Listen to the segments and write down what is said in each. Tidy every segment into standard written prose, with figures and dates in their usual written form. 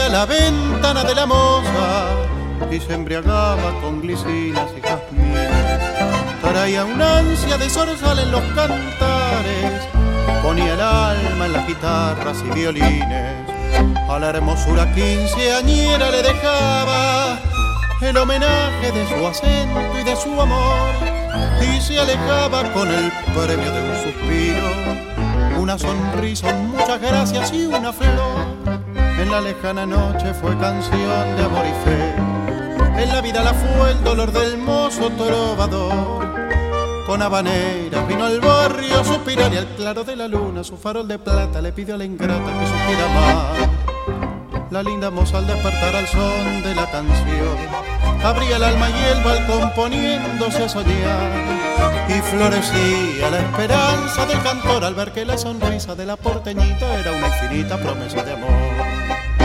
a la ventana de la moza y se embriagaba con glicinas y jazmines. Traía una ansia de zorzal en los cantares, ponía el alma en las guitarras y violines. A la hermosura quinceañera le dejaba el homenaje de su acento y de su amor, y se alejaba con el premio de un suspiro, una sonrisa, muchas gracias y una flor. En la lejana noche fue canción de amor y fe, en la vida la fue el dolor del mozo trovador. Con habaneras vino al barrio a suspirar y al claro de la luna su farol de plata le pidió a la ingrata que supiera amar. La linda moza al despertar al son de la canción abría el alma y el balcón poniéndose a soñar, y florecía la esperanza del cantor al ver que la sonrisa de la porteñita era una infinita promesa de amor.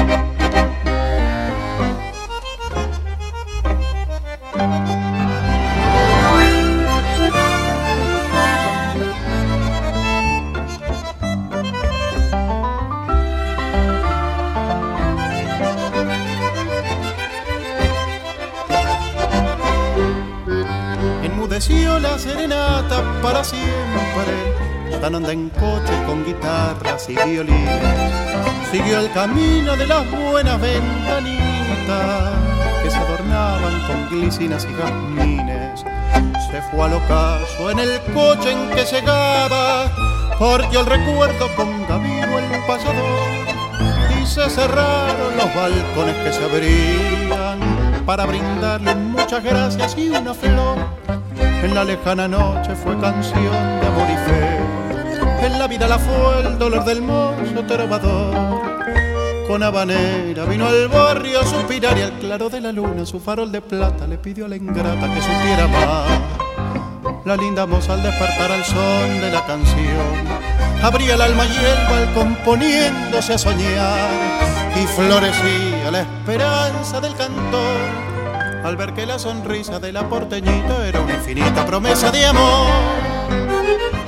Enmudeció la serenata para siempre, ya no anda en coche con guitarras y violines. Siguió el camino de las buenas ventanitas que se adornaban con glicinas y jazmines. Se fue al ocaso en el coche en que llegaba, partió el recuerdo con Gavino el payador, y se cerraron los balcones que se abrían para brindarle muchas gracias y una flor. En la lejana noche fue canción de amor y fe, en la vida la fue el dolor del mozo trovador. Con habanera vino al barrio a suspirar y al claro de la luna su farol de plata le pidió a la ingrata que supiera amar. La linda moza al despertar al son de la canción abría el alma y el balcón poniéndose a soñar, y florecía la esperanza del cantor al ver que la sonrisa de la porteñita era una infinita promesa de amor.